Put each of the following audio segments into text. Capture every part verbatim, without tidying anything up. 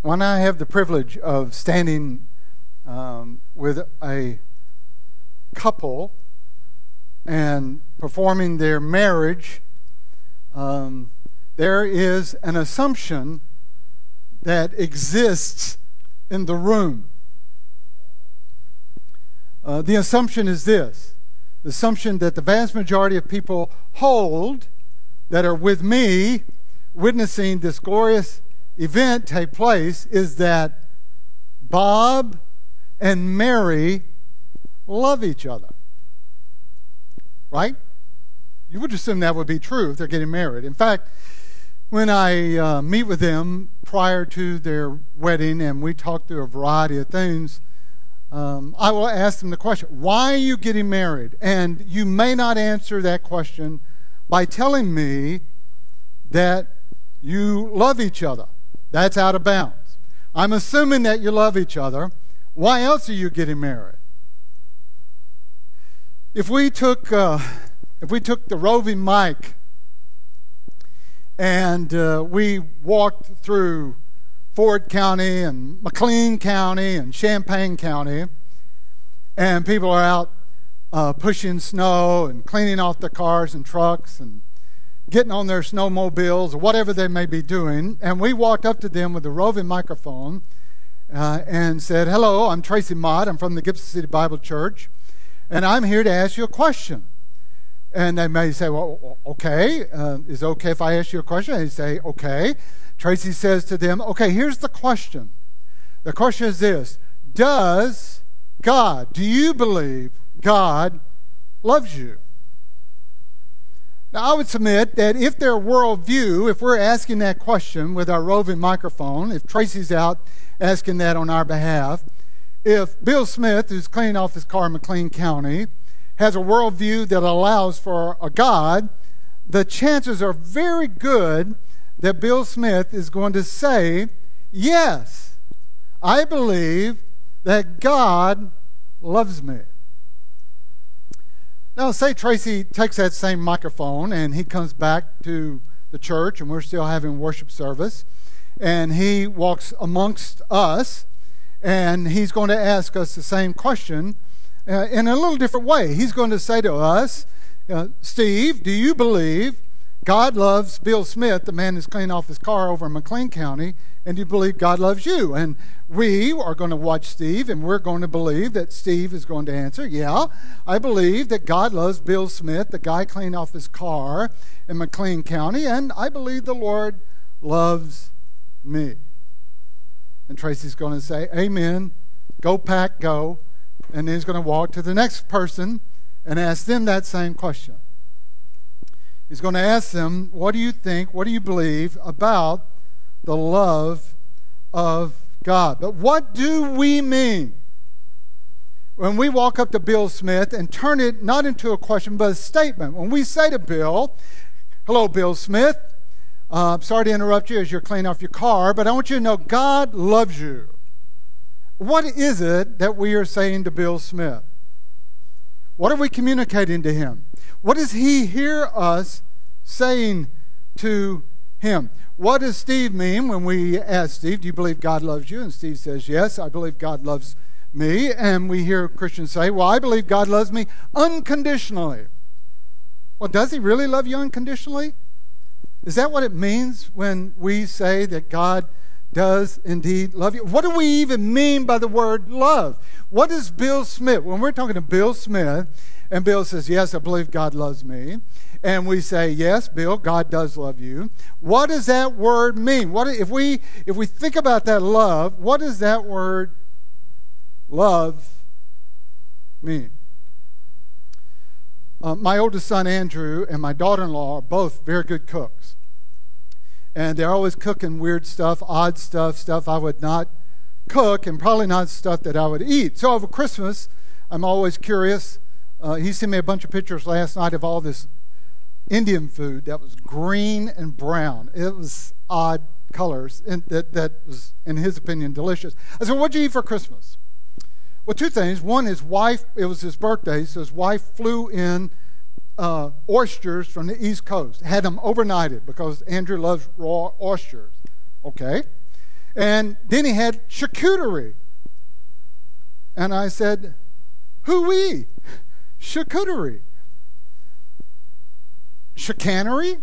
When I have the privilege of standing um, with a couple and performing their marriage, um, there is an assumption that exists in the room. Uh, the assumption is this: the assumption that the vast majority of people hold that are with me witnessing this glorious event take place is that Bob and Mary love each other. Right? You would assume that would be true if they're getting married. In fact, when I uh, meet with them prior to their wedding and we talk through a variety of things, um, I will ask them the question, why are you getting married? And you may not answer that question by telling me that you love each other. That's out of bounds. I'm assuming that you love each other. Why else are you getting married? If we took, uh, if we took the roving mic and uh, we walked through Ford County and McLean County and Champaign County, and people are out uh, pushing snow and cleaning off their cars and trucks and getting on their snowmobiles or whatever they may be doing, and we walked up to them with a roving microphone uh, and said, "Hello, I'm Tracy Mott. I'm from the Gibson City Bible Church, and I'm here to ask you a question." And they may say, "Well, okay, uh, is it okay if I ask you a question?" And they say, "Okay." Tracy says to them, "Okay, here's the question. The question is this: does God, do you believe God loves you?" Now, I would submit that if their worldview, if we're asking that question with our roving microphone, if Tracy's out asking that on our behalf, if Bill Smith, who's cleaning off his car in McLean County, has a worldview that allows for a God, the chances are very good that Bill Smith is going to say, "Yes, I believe that God loves me." Now, say Tracy takes that same microphone and he comes back to the church and we're still having worship service, and he walks amongst us and he's going to ask us the same question uh, in a little different way. He's going to say to us, uh, "Steve, do you believe God loves Bill Smith, the man who's cleaning off his car over in McLean County, and do you believe God loves you?" And we are going to watch Steve, and we're going to believe that Steve is going to answer, "Yeah, I believe that God loves Bill Smith, the guy cleaning off his car in McLean County, and I believe the Lord loves me." And Tracy's going to say, "Amen, go pack, go." And then he's going to walk to the next person and ask them that same question. He's going to ask them, "What do you think, what do you believe about the love of God?" But what do we mean when we walk up to Bill Smith and turn it not into a question but a statement? When we say to Bill, "Hello, Bill Smith. Uh, I'm sorry to interrupt you as you're cleaning off your car, but I want you to know God loves you." What is it that we are saying to Bill Smith? What are we communicating to him? What does he hear us saying to him? What does Steve mean when we ask Steve, "Do you believe God loves you?" And Steve says, "Yes, I believe God loves me." And we hear Christians say, "Well, I believe God loves me unconditionally." Well, does he really love you unconditionally? Is that what it means when we say that God does indeed love you? What do we even mean by the word love? What is Bill Smith? When we're talking to Bill Smith, and Bill says, "Yes, I believe God loves me," and we say, "Yes, Bill, God does love you," what does that word mean? What if we if we think about that love, what does that word love mean? Uh, my oldest son, Andrew, and my daughter-in-law are both very good cooks. And they're always cooking weird stuff, odd stuff, stuff I would not cook, and probably not stuff that I would eat. So over Christmas, I'm always curious. Uh, he sent me a bunch of pictures last night of all this Indian food that was green and brown. It was odd colors, and that, that was, in his opinion, delicious. I said, "What'd you eat for Christmas?" Well, two things. One, his wife, it was his birthday, so his wife flew in uh, oysters from the East Coast. Had them overnighted because Andrew loves raw oysters. Okay. And then he had charcuterie. And I said, hoo-wee, charcuterie. Chicanery?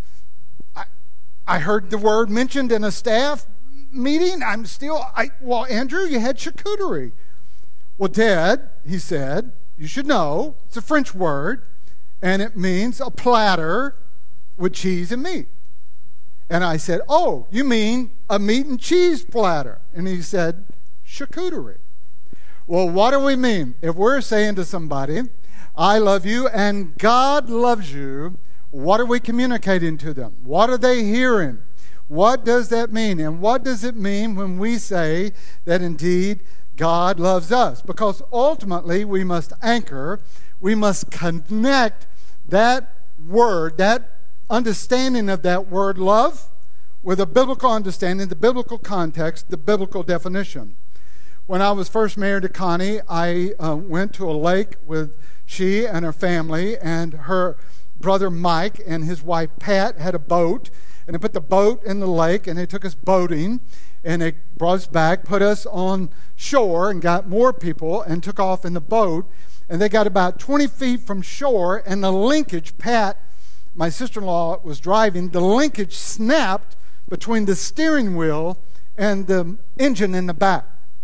I, I heard the word mentioned in a staff meeting. I'm still, I, well, Andrew, you had charcuterie. Well, Dad, he said, you should know, it's a French word, and it means a platter with cheese and meat. And I said, oh, you mean a meat and cheese platter? And he said, charcuterie. Well, what do we mean? If we're saying to somebody, I love you and God loves you, what are we communicating to them? What are they hearing? What does that mean? And what does it mean when we say that indeed God loves us? Because ultimately we must anchor, we must connect that word, that understanding of that word love with a biblical understanding, the biblical context, the biblical definition. When I was first married to Connie, I uh, went to a lake with she and her family, and her brother Mike and his wife Pat had a boat, and they put the boat in the lake, and they took us boating, and they brought us back, put us on shore, and got more people, and took off in the boat, and they got about twenty feet from shore, and the linkage, Pat, my sister-in-law, was driving, the linkage snapped between the steering wheel and the engine in the back.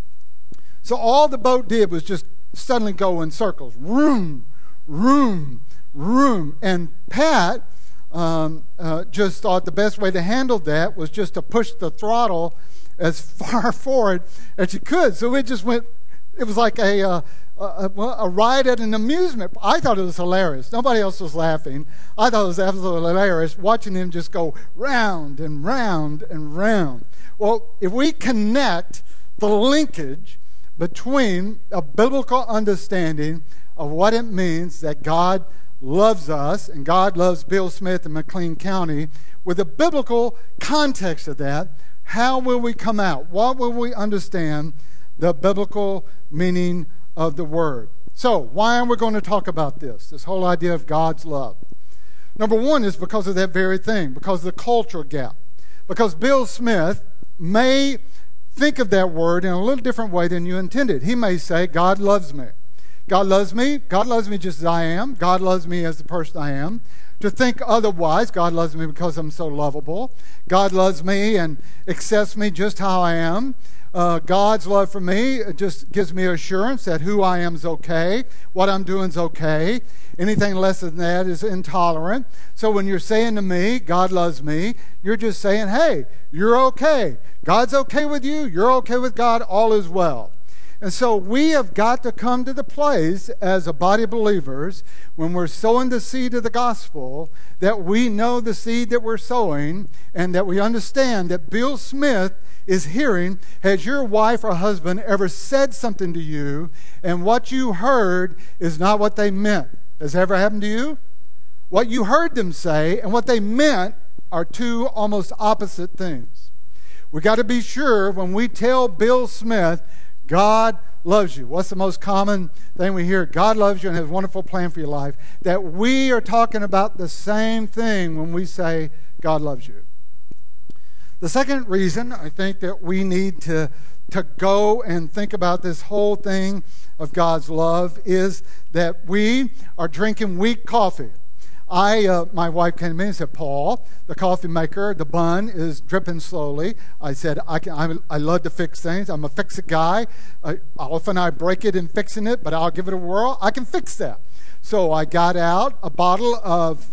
So all the boat did was just suddenly go in circles. Room, room, room. And Pat um, uh, just thought the best way to handle that was just to push the throttle as far forward as you could. So it just went, it was like a, uh, a, a ride at an amusement. I thought it was hilarious. Nobody else was laughing. I thought it was absolutely hilarious watching him just go round and round and round. Well, if we connect the linkage between a biblical understanding of what it means that God loves us and God loves Bill Smith in McLean County, with a biblical context of that, how will we come out? What will we understand the biblical meaning of the word? So, why are we going to talk about this, this whole idea of God's love? Number one is because of that very thing, because of the cultural gap. Because Bill Smith may think of that word in a little different way than you intended. He may say, God loves me. God loves me. God loves me just as I am. God loves me as the person I am. To think otherwise, God loves me because I'm so lovable. God loves me and accepts me just how I am. Uh, God's love for me just gives me assurance that who I am is okay, what I'm doing is okay. Anything less than that is intolerant. So when you're saying to me, God loves me, you're just saying, hey, you're okay. God's okay with you. You're okay with God. All is well. And so we have got to come to the place as a body of believers, when we're sowing the seed of the gospel, that we know the seed that we're sowing, and that we understand that Bill Smith is hearing. Has your wife or husband ever said something to you, and what you heard is not what they meant? Has that ever happened to you? What you heard them say and what they meant are two almost opposite things. We got to be sure when we tell Bill Smith, God loves you. What's the most common thing we hear? God loves you and has a wonderful plan for your life. That we are talking about the same thing when we say God loves you. The second reason I think that we need to, to go and think about this whole thing of God's love is that we are drinking weak coffee. I, uh, my wife came to me and said, Paul, the coffee maker, the bun is dripping slowly. I said, I can. I, I love to fix things. I'm a fix-it guy. I, often I break it in fixing it, but I'll give it a whirl. I can fix that. So I got out a bottle of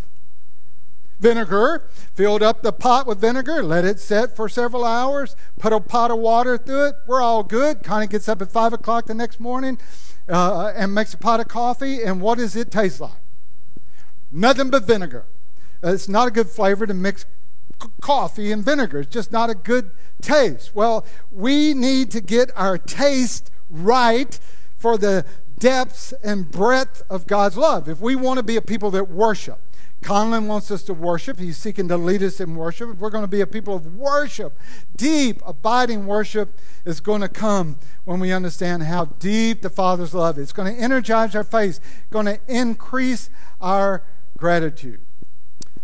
vinegar, filled up the pot with vinegar, let it set for several hours, put a pot of water through it. We're all good. Connie gets up at five o'clock the next morning uh, and makes a pot of coffee, and what does it taste like? Nothing but vinegar. It's not a good flavor to mix c- coffee and vinegar. It's just not a good taste. Well, we need to get our taste right for the depths and breadth of God's love. If we want to be a people that worship, Conlon wants us to worship. He's seeking to lead us in worship. If we're going to be a people of worship, deep, abiding worship is going to come when we understand how deep the Father's love is. It's going to energize our faith, going to increase our gratitude.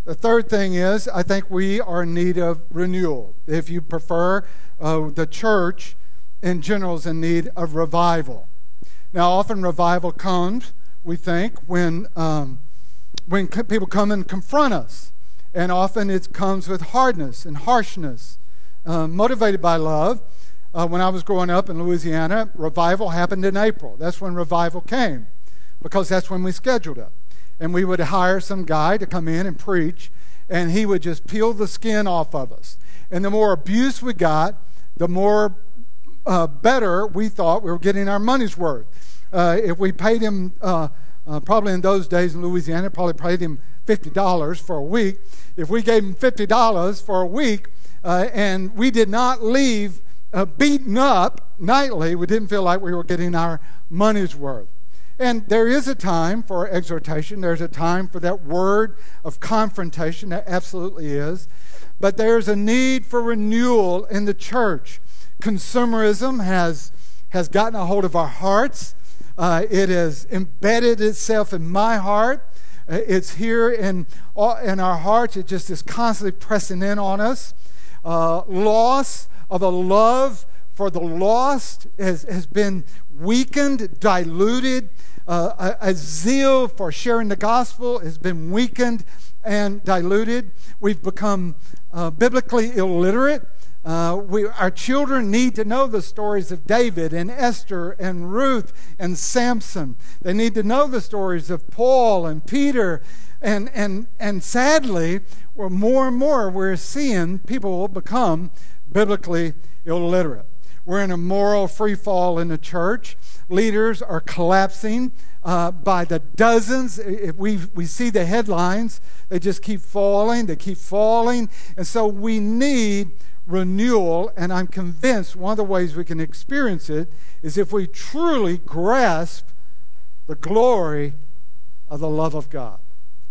The third thing is, I think we are in need of renewal. If you prefer, uh, the church in general is in need of revival. Now, often revival comes, we think, when um, when people come and confront us. And often it comes with hardness and harshness, uh, motivated by love. Uh, when I was growing up in Louisiana, revival happened in April. That's when revival came, because that's when we scheduled it. And we would hire some guy to come in and preach, and he would just peel the skin off of us. And the more abuse we got, the more uh, better we thought we were getting our money's worth. Uh, if we paid him, uh, uh, probably in those days in Louisiana, probably paid him fifty dollars for a week. If we gave him fifty dollars for a week uh, and we did not leave uh, beaten up nightly, we didn't feel like we were getting our money's worth. And there is a time for exhortation. There's a time for that word of confrontation. There absolutely is. But there's a need for renewal in the church. Consumerism has, has gotten a hold of our hearts. Uh, it has embedded itself in my heart. It's here in, in our hearts. It just is constantly pressing in on us. Uh, loss of a love for the lost has, has been weakened, diluted. Uh, a, a zeal for sharing the gospel has been weakened and diluted. We've become uh, biblically illiterate. Uh, we, our children need to know the stories of David and Esther and Ruth and Samson. They need to know the stories of Paul and Peter. And, and, and sadly, we're more and more we're seeing people become biblically illiterate. We're in a moral free fall in the church. Leaders are collapsing uh, by the dozens. If we, we see the headlines, they just keep falling, they keep falling. And so we need renewal, and I'm convinced one of the ways we can experience it is if we truly grasp the glory of the love of God.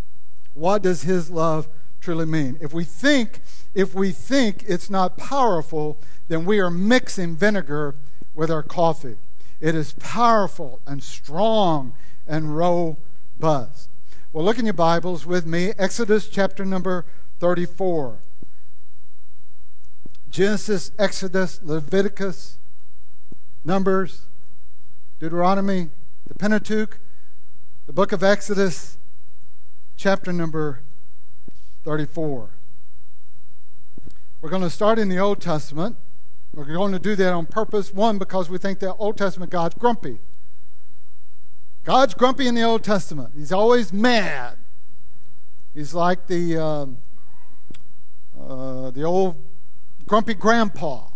What does His love truly mean? If we think, if we think it's not powerful, then we are mixing vinegar with our coffee. It is powerful and strong and robust. Well, look in your Bibles with me, Exodus chapter number thirty-four. Genesis, Exodus, Leviticus, Numbers, Deuteronomy, the Pentateuch, the book of Exodus, chapter number thirty-four. We're going to start in the Old Testament. We're going to do that on purpose. One, because we think the Old Testament God's grumpy. God's grumpy in the Old Testament. He's always mad. He's like the um, uh, the old grumpy grandpa.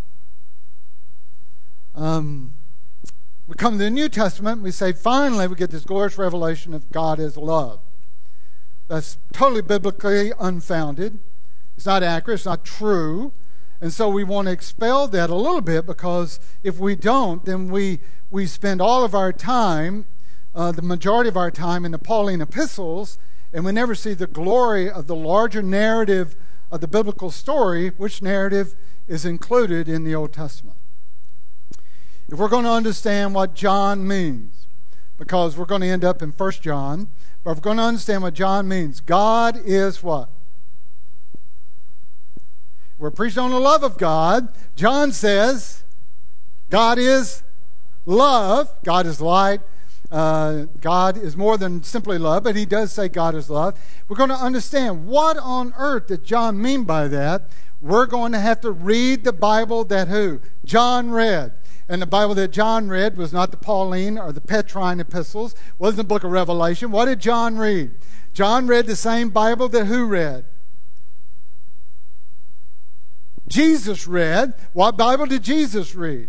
Um, we come to the New Testament and we say, finally, we get this glorious revelation of God as love. That's totally biblically unfounded. It's not accurate. It's not true. And so we want to expel that a little bit, because if we don't, then we, we spend all of our time, uh, the majority of our time, in the Pauline epistles, and we never see the glory of the larger narrative of the biblical story, which narrative is included in the Old Testament. If we're going to understand what John means, because we're going to end up in First John, but if we're going to understand what John means, God is what? We're preaching on the love of God. John says God is love. God is light. Uh, God is more than simply love, but he does say God is love. We're going to understand what on earth did John mean by that. We're going to have to read the Bible that who? John read. And the Bible that John read was not the Pauline or the Petrine epistles, wasn't the book of Revelation. What did John read? John read the same Bible that who read? Jesus read. What Bible did Jesus read?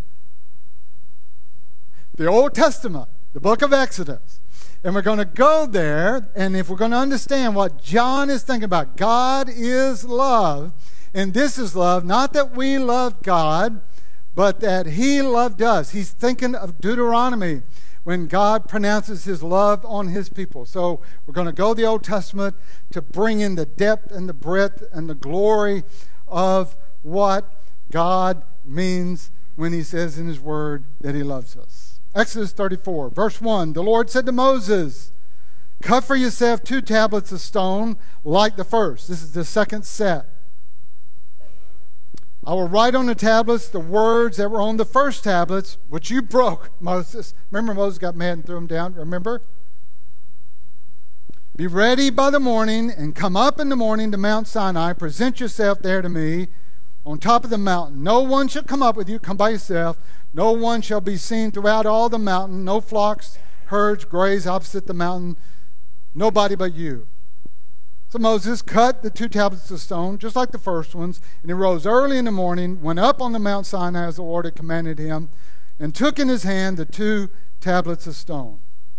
The Old Testament, the book of Exodus. And we're going to go there, and if we're going to understand what John is thinking about, God is love, and this is love, not that we love God, but that he loved us. He's thinking of Deuteronomy when God pronounces his love on his people. So we're going to go to the Old Testament to bring in the depth and the breadth and the glory of what God means when he says in his word that he loves us. Exodus thirty-four, verse one, the Lord said to Moses, Cut for yourself two tablets of stone like the first. This is the second set. I will write on the tablets the words that were on the first tablets, which you broke, Moses. Remember, Moses got mad and threw them down, remember? Be ready by the morning and come up in the morning to Mount Sinai. Present yourself there to me on top of the mountain. No one shall come up with you. Come by yourself. No one shall be seen throughout all the mountain. No flocks, herds, graze opposite the mountain. Nobody but you. So Moses cut the two tablets of stone, just like the first ones, and he rose early in the morning, went up on the Mount Sinai as the Lord had commanded him, and took in his hand the two tablets of stone.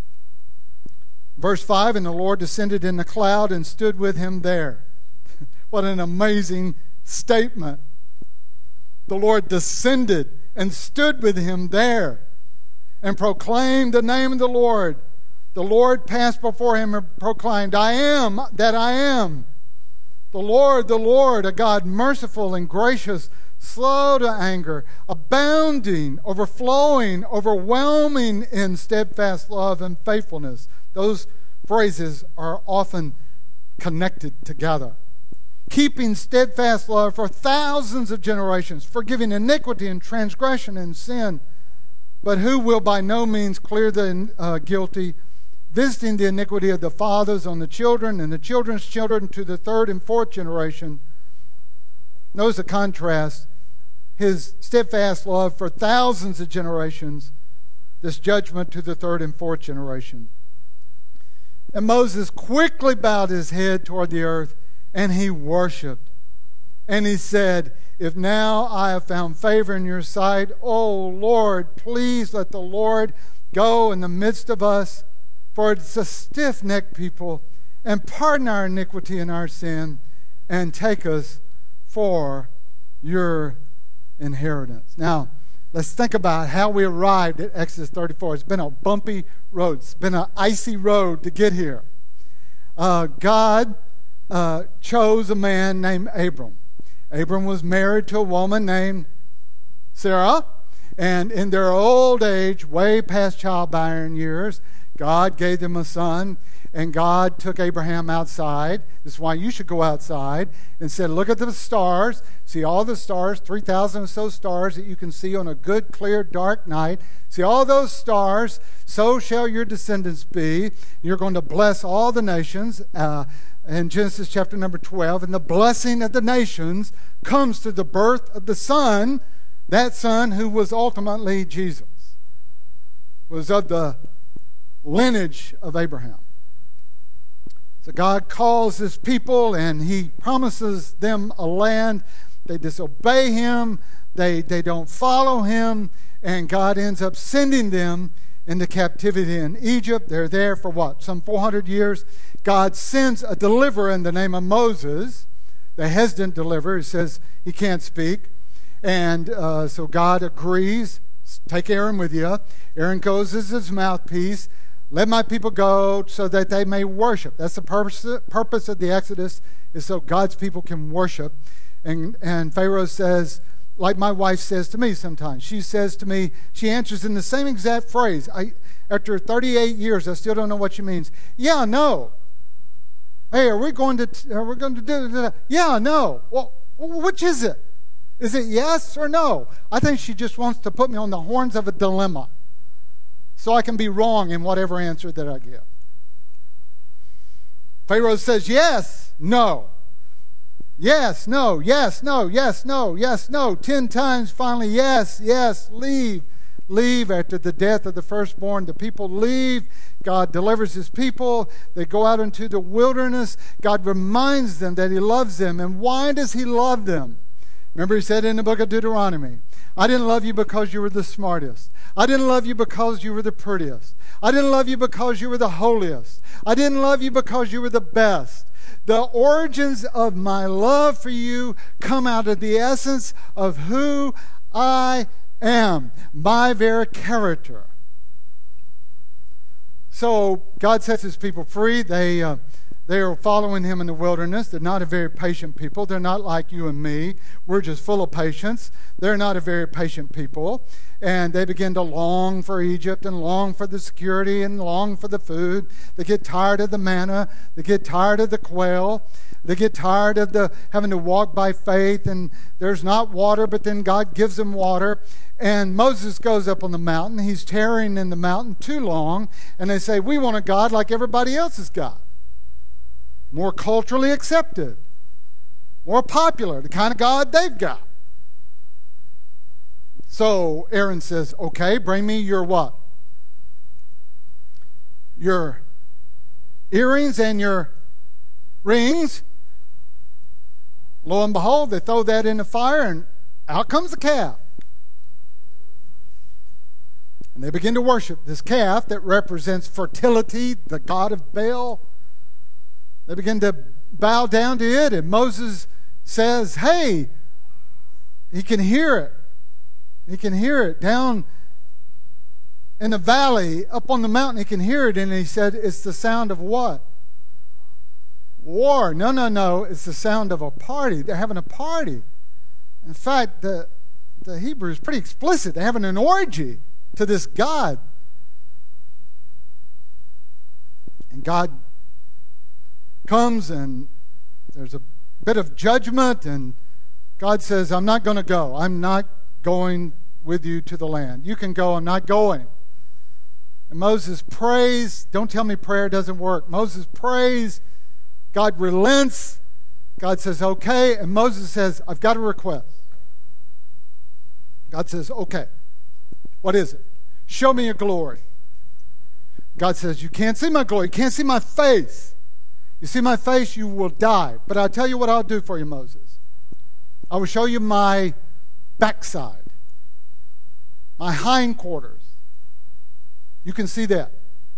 Verse five, and the Lord descended in the cloud and stood with him there. What an amazing statement. The Lord descended and stood with him there and proclaimed the name of the Lord. The Lord passed before him and proclaimed, I am that I am. The Lord, the Lord, a God merciful and gracious, slow to anger, abounding, overflowing, overwhelming in steadfast love and faithfulness. Those phrases are often connected together. Keeping steadfast love for thousands of generations, forgiving iniquity and transgression and sin, but who will by no means clear the uh, guilty, visiting the iniquity of the fathers on the children and the children's children to the third and fourth generation. Notice the contrast. His steadfast love for thousands of generations, this judgment to the third and fourth generation. And Moses quickly bowed his head toward the earth, and he worshiped. And he said, if now I have found favor in your sight, O Lord, please let the Lord go in the midst of us, for it's a stiff-necked people, and pardon our iniquity and our sin, and take us for your inheritance. Now, let's think about how we arrived at Exodus thirty-four. It's been a bumpy road. It's been an icy road to get here. Uh, God uh, chose a man named Abram. Abram was married to a woman named Sarah, and in their old age, way past childbearing years, God gave them a son, and God took Abraham outside. This is why you should go outside, and said, look at the stars. See all the stars, three thousand or so stars that you can see on a good, clear, dark night. See all those stars, so shall your descendants be. You're going to bless all the nations. Uh, in Genesis chapter number twelve, and the blessing of the nations comes through the birth of the Son, that Son who was ultimately Jesus, was of the lineage of Abraham. So God calls his people and he promises them a land. They disobey him, they, they don't follow him, and God ends up sending them into captivity in Egypt. They're there for what? Some four hundred years. God sends a deliverer in the name of Moses, the hesitant deliverer. He says he can't speak. And uh, so God agrees, take Aaron with you. Aaron goes as his mouthpiece. Let my people go so that they may worship. That's the purpose, purpose of the Exodus, is so God's people can worship. And, and Pharaoh says, like my wife says to me sometimes, she says to me, she answers in the same exact phrase. I, after thirty-eight years, I still don't know what she means. Yeah, no. Hey, are we going to, are we going to do that? Yeah, no. Well, which is it? Is it yes or no? I think she just wants to put me on the horns of a dilemma so I can be wrong in whatever answer that I give. Pharaoh says yes, no. Yes, no, yes, no, yes, no, yes, no. Ten times finally, yes, yes, leave. Leave after the death of the firstborn. The people leave. God delivers his people. They go out into the wilderness. God reminds them that he loves them. And why does he love them? Remember, he said in the book of Deuteronomy, I didn't love you because you were the smartest. I didn't love you because you were the prettiest. I didn't love you because you were the holiest. I didn't love you because you were the best. The origins of my love for you come out of the essence of who I am, my very character. So God sets his people free. They uh, They are following him in the wilderness. They're not a very patient people. They're not like you and me. We're just full of patience. They're not a very patient people. And they begin to long for Egypt and long for the security and long for the food. They get tired of the manna. They get tired of the quail. They get tired of the having to walk by faith, and there's not water, but then God gives them water. And Moses goes up on the mountain. He's tarrying in the mountain too long, and they say, we want a God like everybody else's God. More culturally accepted, more popular, the kind of God they've got. So Aaron says, okay, bring me your what? Your earrings and your rings. Lo and behold, they throw that in the fire, and out comes the calf. And they begin to worship this calf that represents fertility, the god of Baal. They begin to bow down to it, and Moses says, hey, he can hear it. He can hear it down in the valley, up on the mountain, he can hear it. And he said, it's the sound of what? War. No, no, no. It's the sound of a party. They're having a party. In fact, the, the Hebrew is pretty explicit. They're having an orgy to this God. And God comes, and there's a bit of judgment, and God says, I'm not going to go. I'm not going with you to the land. You can go, I'm not going. And Moses prays. Don't tell me prayer doesn't work. Moses prays. God relents. God says, okay. And Moses says, I've got a request. God says, okay. What is it? Show me your glory. God says, you can't see my glory. You can't see my face. You see my face, you will die. But I'll tell you what I'll do for you, Moses. I will show you my backside, my hindquarters. You can see that.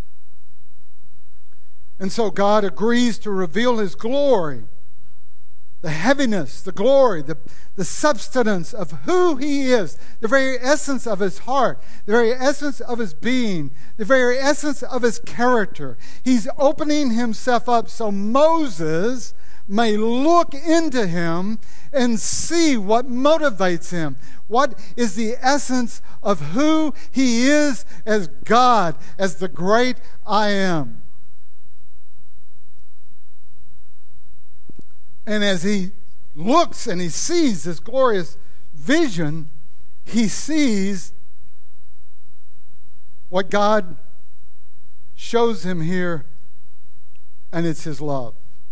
And so God agrees to reveal his glory, the heaviness, the glory, the, the substance of who he is, the very essence of his heart, the very essence of his being, the very essence of his character. He's opening himself up so Moses may look into him and see what motivates him. What is the essence of who he is as God, as the great I am. And as he looks and he sees this glorious vision, he sees what God shows him here, and it's his love.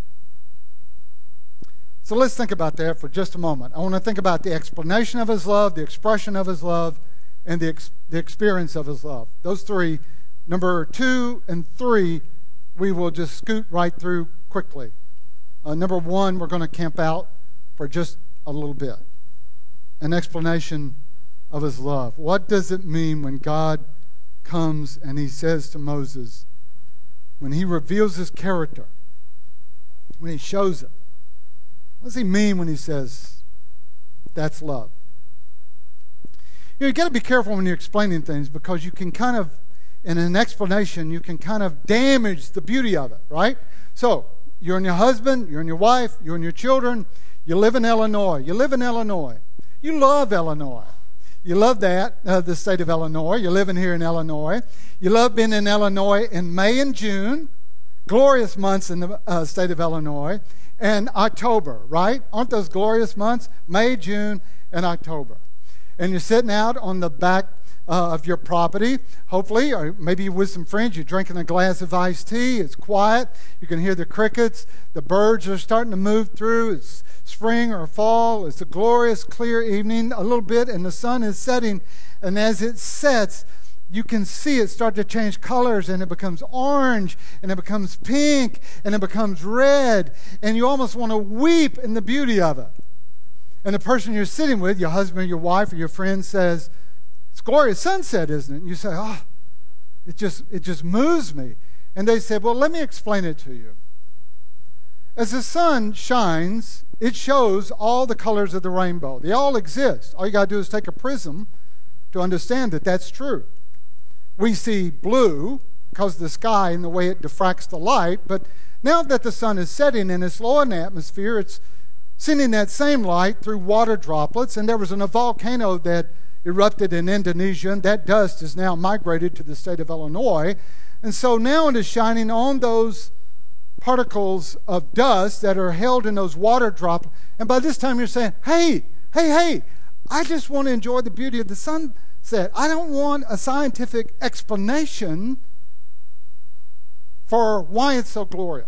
So let's think about that for just a moment. I want to think about the explanation of his love, the expression of his love, and the, ex- the experience of his love. Those three, number two and three, we will just scoot right through quickly. Uh, number one, we're going to camp out for just a little bit. An explanation of his love. What does it mean when God comes and he says to Moses, when he reveals his character, when he shows it, what does he mean when he says, that's love? You know, you got to be careful when you're explaining things, because you can kind of, in an explanation, you can kind of damage the beauty of it, right? So, you're and your husband, you're and your wife, you're and your children, you live in Illinois. You live in Illinois. You love Illinois. You love that, uh, the state of Illinois. You're living here in Illinois. You love being in Illinois in May and June, glorious months in the uh, state of Illinois, and October, right? Aren't those glorious months? May, June, and October. And you're sitting out on the back uh, of your property, hopefully, or maybe you're with some friends, you're drinking a glass of iced tea, it's quiet, you can hear the crickets, the birds are starting to move through, it's spring or fall, it's a glorious, clear evening, a little bit, and the sun is setting, and as it sets, you can see it start to change colors, and it becomes orange, and it becomes pink, and it becomes red, and you almost want to weep in the beauty of it. And the person you're sitting with, your husband, your wife, or your friend says, it's glorious sunset, isn't it? And you say, oh, it just, it just moves me. And they say, well, let me explain it to you. As the sun shines, it shows all the colors of the rainbow. They all exist. All you got to do is take a prism to understand that that's true. We see blue, because of the sky and the way it diffracts the light. But now that the sun is setting and it's low in the atmosphere, it's sending that same light through water droplets. And there was a volcano that erupted in Indonesia, and that dust is now migrated to the state of Illinois. And so now it is shining on those particles of dust that are held in those water droplets. And by this time you're saying, hey, hey, hey, I just want to enjoy the beauty of the sunset. I don't want a scientific explanation for why it's so glorious.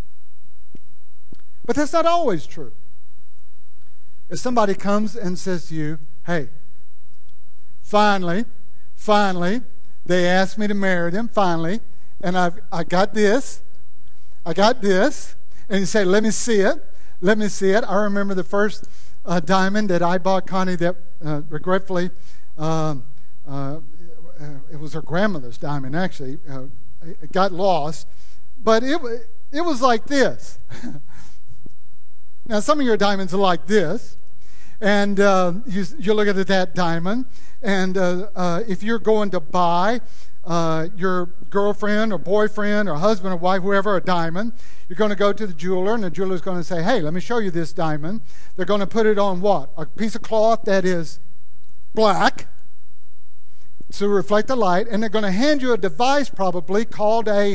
But that's not always true. If somebody comes and says to you, hey, finally, finally, they asked me to marry them, finally, and I've, I got this, I got this, and you say, let me see it, let me see it. I remember the first uh, diamond that I bought Connie that uh, regretfully, uh, uh, it was her grandmother's diamond actually, uh, it got lost, but it, it was like this. Now some of your diamonds are like this, and uh, you, you look at that diamond, and uh, uh, if you're going to buy uh, your girlfriend or boyfriend or husband or wife, whoever, a diamond, you're going to go to the jeweler, and the jeweler's going to say, hey, let me show you this diamond. They're going to put it on what? A piece of cloth that is black to reflect the light, and they're going to hand you a device probably called a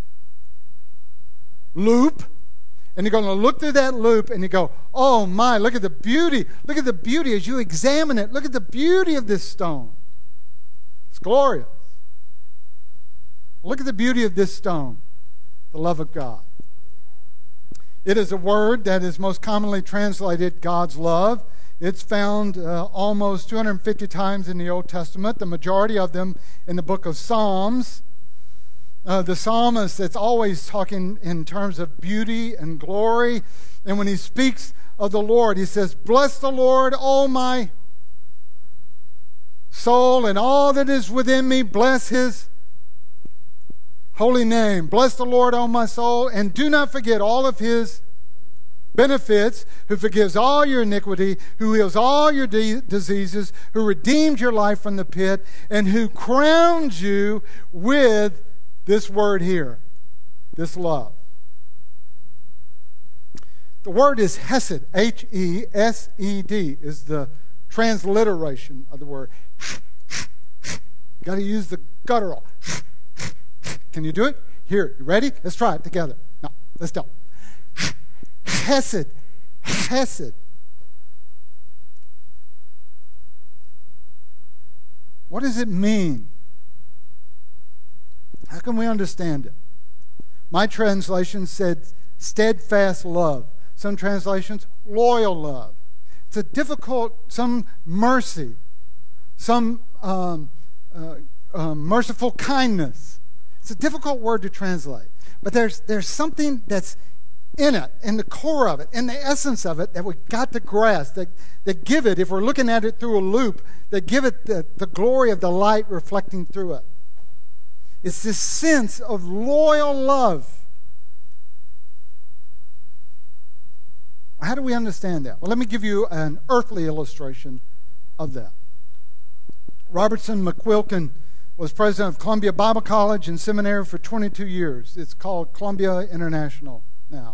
loop. And you're going to look through that loop and you go, oh my, look at the beauty. Look at the beauty as you examine it. Look at the beauty of this stone. It's glorious. Look at the beauty of this stone, the love of God. It is a word that is most commonly translated God's love. It's found uh, almost two hundred fifty times in the Old Testament, the majority of them in the book of Psalms. Uh, the psalmist that's always talking in terms of beauty and glory. And when he speaks of the Lord, he says, bless the Lord, O my soul, and all that is within me, bless his holy name. Bless the Lord, O my soul, and do not forget all of his benefits, who forgives all your iniquity, who heals all your de- diseases, who redeems your life from the pit, and who crowns you with this word here, this love. The word is hesed, H E S E D, is the transliteration of the word. You got to use the guttural. Can you do it? Here, you ready? Let's try it together. No, let's don't. Hesed, hesed. What does it mean? How can we understand it? My translation said steadfast love. Some translations, loyal love. It's a difficult, some mercy, some um, uh, uh, merciful kindness. It's a difficult word to translate. But there's, there's something that's in it, in the core of it, in the essence of it, that we've got to grasp, that, that give it, if we're looking at it through a loop, that give it the, the glory of the light reflecting through it. It's this sense of loyal love. How do we understand that? Well, let me give you an earthly illustration of that. Robertson McQuilkin was president of Columbia Bible College and Seminary for twenty-two years. It's called Columbia International now.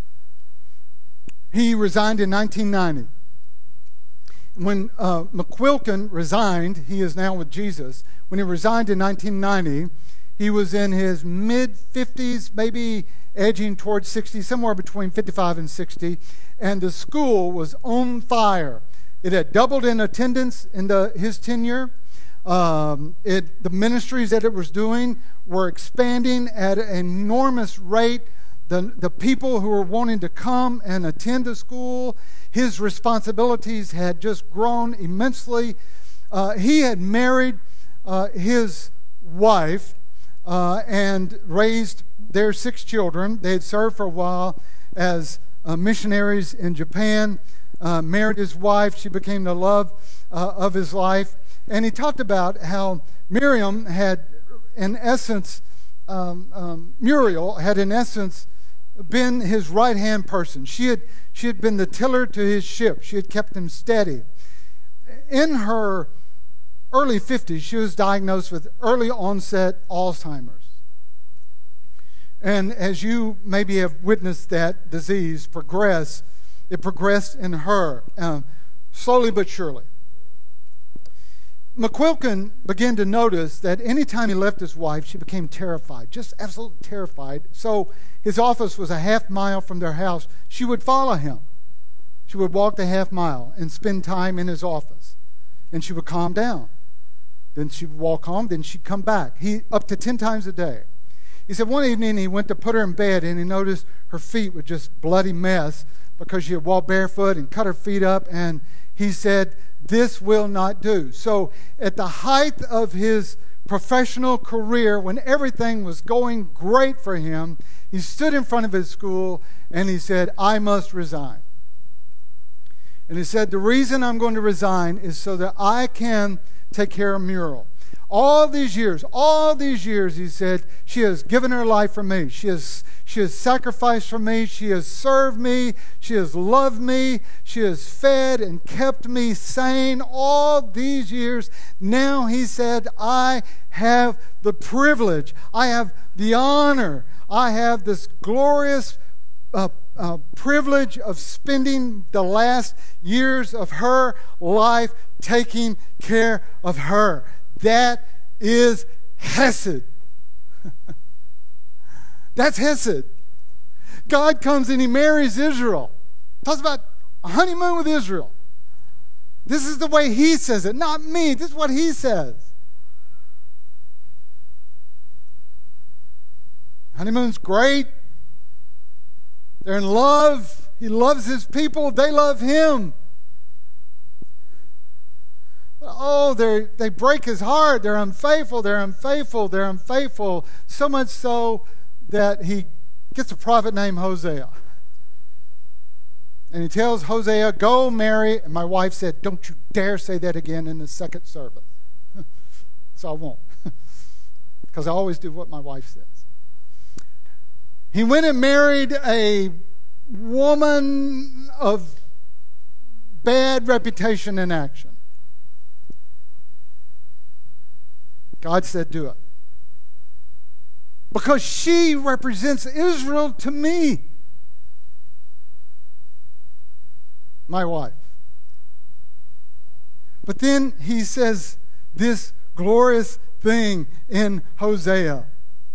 He resigned in nineteen ninety. When uh, McQuilkin resigned, he is now with Jesus. When he resigned in nineteen ninety, he was in his mid-fifties, maybe edging towards sixty, somewhere between fifty-five and sixty, and the school was on fire. It had doubled in attendance in the, his tenure. Um, it, the ministries that it was doing were expanding at an enormous rate. The, the people who were wanting to come and attend the school, his responsibilities had just grown immensely. Uh, he had married uh, his wife uh, and raised their six children. They had served for a while as uh, missionaries in Japan, uh, married his wife. She became the love uh, of his life. And he talked about how Miriam had, in essence, um, um, Muriel had, in essence, been his right-hand person. She had, she had been the tiller to his ship. She had kept him steady. In her early fifties, she was diagnosed with early onset Alzheimer's. And as you maybe have witnessed that disease progress, it progressed in her, um, slowly but surely. McQuilkin began to notice that anytime he left his wife, she became terrified, just absolutely terrified. So his office was a half mile from their house. She would follow him. She would walk the half mile and spend time in his office. And she would calm down. Then she would walk home, then she'd come back. He up to ten times a day. He said one evening he went to put her in bed and he noticed her feet were just bloody mess because she had walked barefoot and cut her feet up, and he said, this will not do. So at the height of his professional career, when everything was going great for him, he stood in front of his school and he said, I must resign. And he said, the reason I'm going to resign is so that I can take care of Muriel. All these years, all these years, he said, she has given her life for me. She has, she has sacrificed for me. She has served me. She has loved me. She has fed and kept me sane all these years. Now, he said, I have the privilege. I have the honor. I have this glorious uh, uh, privilege of spending the last years of her life taking care of her. That is Hesed. That's Hesed. God comes and he marries Israel. Talks about a honeymoon with Israel. This is the way he says it, not me. This is what he says. Honeymoon's great. They're in love. He loves his people. They love him. Oh, they they break his heart. They're unfaithful. They're unfaithful. They're unfaithful. So much so that he gets a prophet named Hosea. And he tells Hosea, go marry. And my wife said, don't you dare say that again in the second service. So I won't. Because I always do what my wife says. He went and married a woman of bad reputation and action. God said, do it. Because she represents Israel to me. My wife. But then he says this glorious thing in Hosea.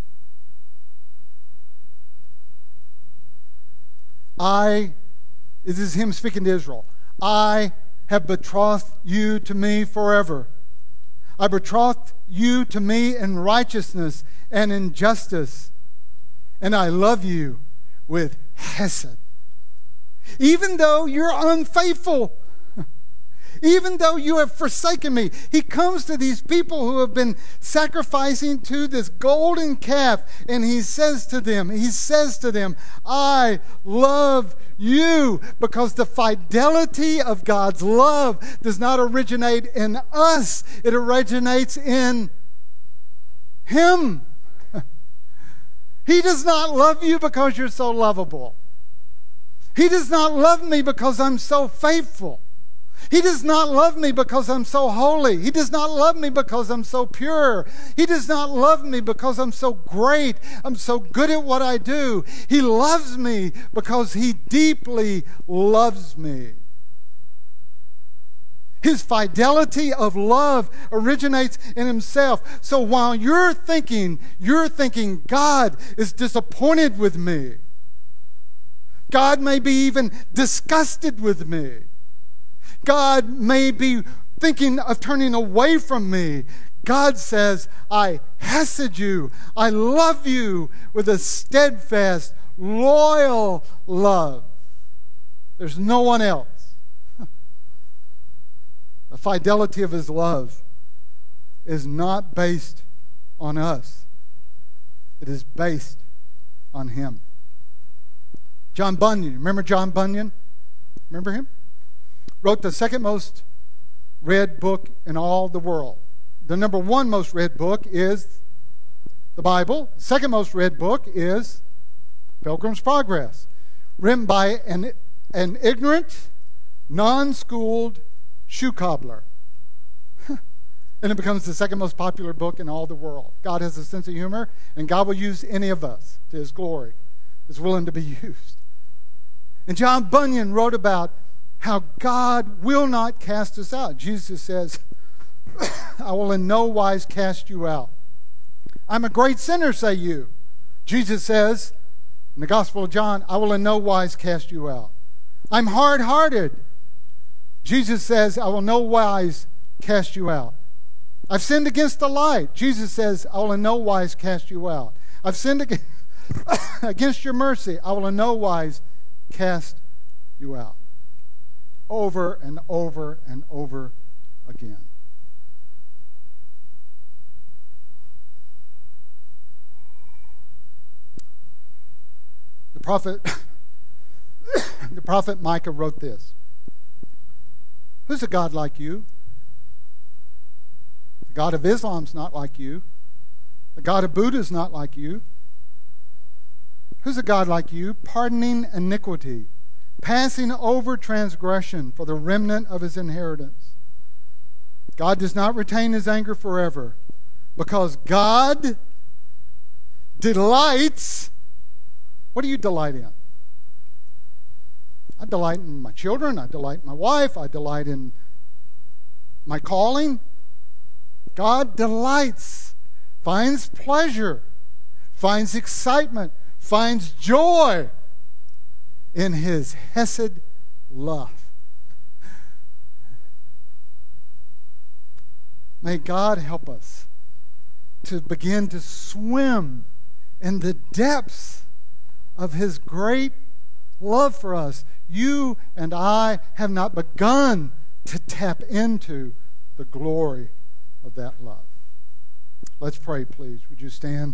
I, this is him speaking to Israel. I have betrothed you to me forever. I betrothed you to me in righteousness and in justice, and I love you with Hesed. Even though you're unfaithful, even though you have forsaken me. He comes to these people who have been sacrificing to this golden calf, and he says to them, he says to them, I love you, because the fidelity of God's love does not originate in us. It originates in him. He does not love you because you're so lovable. He does not love me because I'm so faithful. He does not love me because I'm so holy. He does not love me because I'm so pure. He does not love me because I'm so great. I'm so good at what I do. He loves me because he deeply loves me. His fidelity of love originates in himself. So while you're thinking, you're thinking, God is disappointed with me. God may be even disgusted with me. God may be thinking of turning away from me. God says, I hesed you. I love you with a steadfast, loyal love. There's no one else. The fidelity of his love is not based on us. It is based on him. John Bunyan. Remember John Bunyan? Remember him? Wrote the second most read book in all the world. The number one most read book is the Bible. The second most read book is Pilgrim's Progress, written by an, an ignorant, non-schooled shoe cobbler. And it becomes the second most popular book in all the world. God has a sense of humor, and God will use any of us to his glory. Is willing to be used. And John Bunyan wrote about how God will not cast us out. Jesus says, I will in no wise cast you out. I'm a great sinner, say you. Jesus says in the Gospel of John, I will in no wise cast you out. I'm hard-hearted. Jesus says, I will in no wise cast you out. I've sinned against the light. Jesus says, I will in no wise cast you out. I've sinned against, against your mercy. I will in no wise cast you out. Over and over and over again. The prophet, the prophet Micah wrote this. Who's a God like you? The God of Islam's not like you. The God of Buddha's not like you. Who's a God like you, pardoning iniquity, passing over transgression for the remnant of his inheritance? God does not retain his anger forever, because God delights. What do you delight in? I delight in my children. I delight in my wife. I delight in my calling. God delights, finds pleasure, finds excitement, finds joy in his hesed love. May God help us to begin to swim in the depths of his great love for us. You and I have not begun to tap into the glory of that love. Let's pray, please. Would you stand?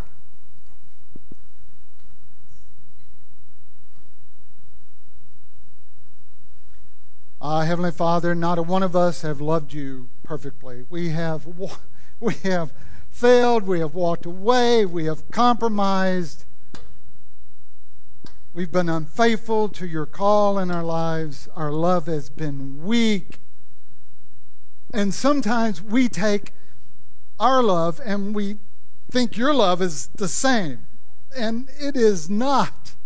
Ah, Heavenly Father, not a one of us have loved you perfectly. We have, we have failed. We have walked away. We have compromised. We've been unfaithful to your call in our lives. Our love has been weak. And sometimes we take our love and we think your love is the same. And it is not.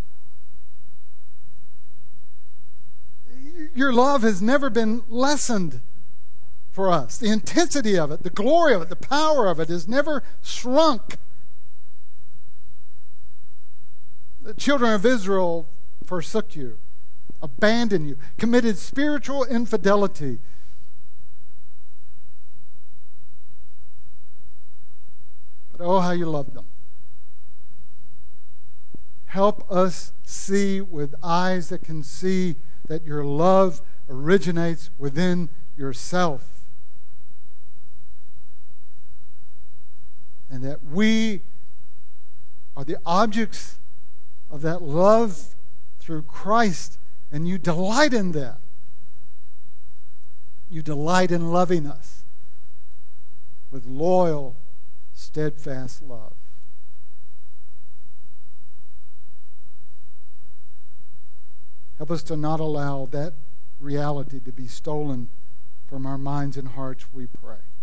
Your love has never been lessened for us. The intensity of it, the glory of it, the power of it has never shrunk. The children of Israel forsook you, abandoned you, committed spiritual infidelity. But oh, how you loved them. Help us see with eyes that can see that your love originates within yourself. And that we are the objects of that love through Christ, and you delight in that. You delight in loving us with loyal, steadfast love. Help us to not allow that reality to be stolen from our minds and hearts, we pray.